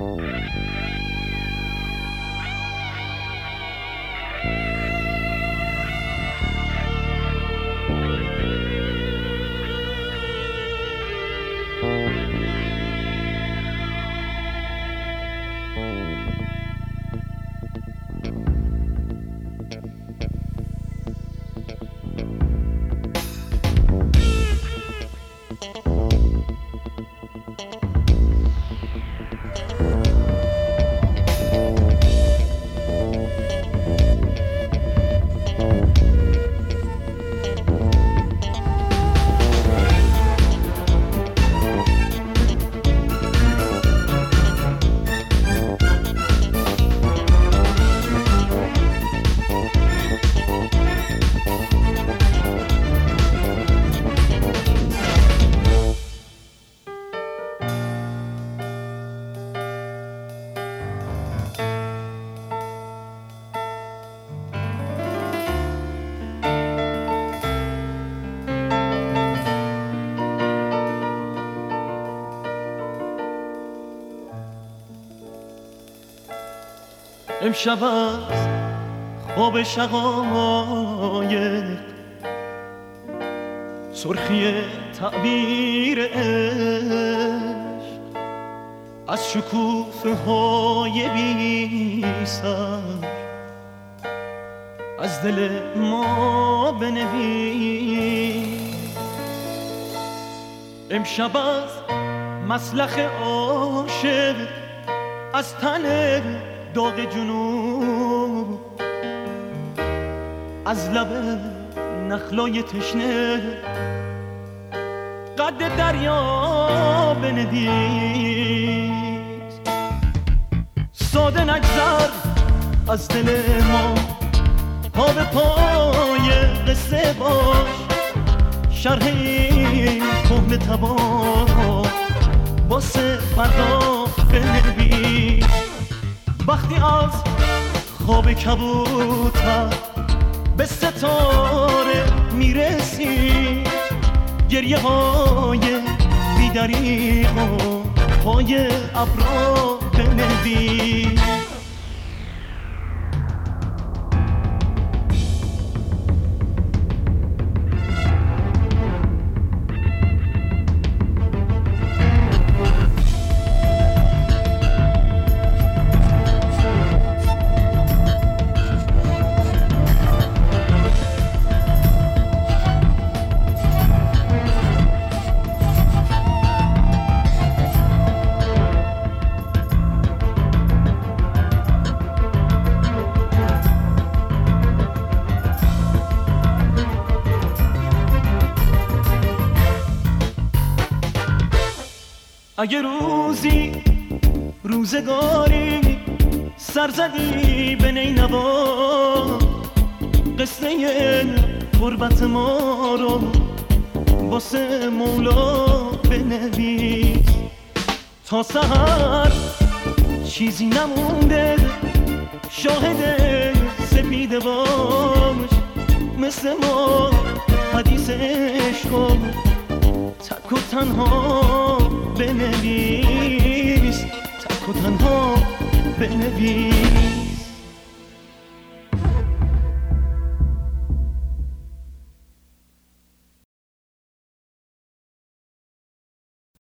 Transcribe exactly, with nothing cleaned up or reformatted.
امشب از خواب شقایق سرخی تعبیر عشق از شکوفه های بی سر از دل ما بنویس. امشب از مسلخ عاشق از تن داغ جنوب از لب نخلای تشنه قد دریا بنویس. ساده نگذر از دل ما پا به پای قصه باش شرح این کهنه تبا واسه فردا بنویس. وقتی از خواب کبوتر به ستاره میرسی گریه های بی‌دریغ و پای ابرا بنویس. اگه روزی روزگاری سر زدی به نینوا قصه غربت ما رو واسه مولا بنویس. تا سحر چیزی نمونده شاهد سپیده باش مثل ما حدیث عشق تک و تنها بنویس. تک و تنها بنویس.